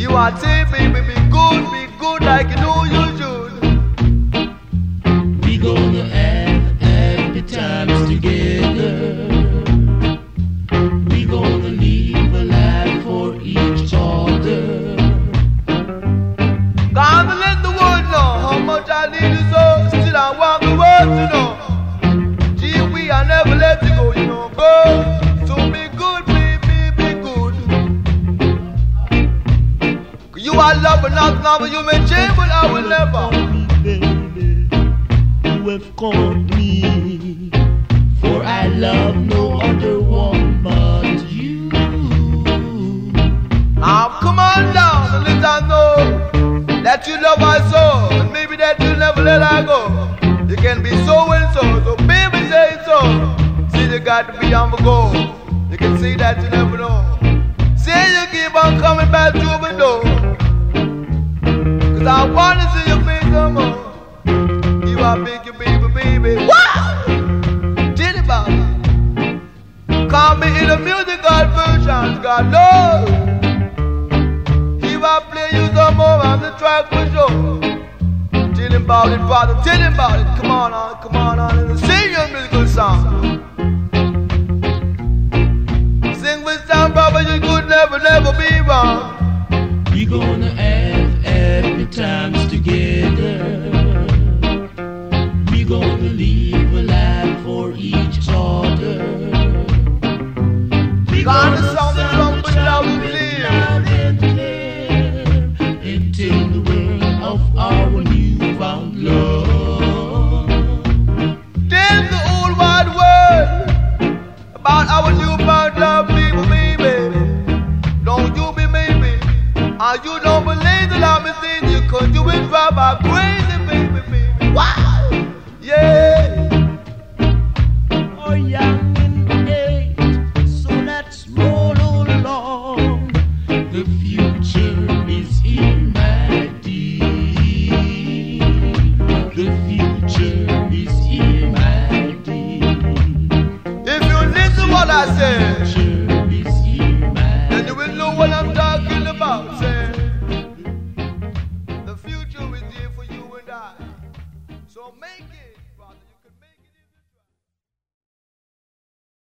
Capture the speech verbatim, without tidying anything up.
You are saying, baby, be good, be good like you know you should. We gonna have happy times together. We gonna live a life for each other. Come and let the world know how much I need you so. Still I want the world to know. Gee, we I never let you go, you know, girl. So be good, baby, be good. You are love but not love, you may change, but I will never. Baby, you have caught me, for I love no other one but you. Now come on down and let her know that you love her so, and maybe that you'll never let her go. You can be so and so, so baby say it so. See you got to be on the go. You can see that you never know. Say you keep on coming back to the door, cause I wanna see your face no more. You are big, you baby, baby. Wow! Did it about it. Call me in a musical version, God knows. If I play you some more on the track for sure. Tell him about it, brother, tell him about it. Come on on, come on on, and sing your musical song. Sing with sound, brother, you could never, never be wrong. We gonna have happy times together. We gonna live a life for each other. We Gonna sound the trumpet loud and clear, and tell the world of our newfound love. tell the whole wide world about our newfound love, baby, baby. Don't you be maybe, or you don't believe that I'm a thing. You could do it drive her crazy, baby, baby. Wow, yeah. Are young in age, so let's roll along. The future is here, my dear. The future is here, my dear. If you listen to what I say, The future is here, my then you will know what I'm talking about. Say, the future is here for you and I. So make it.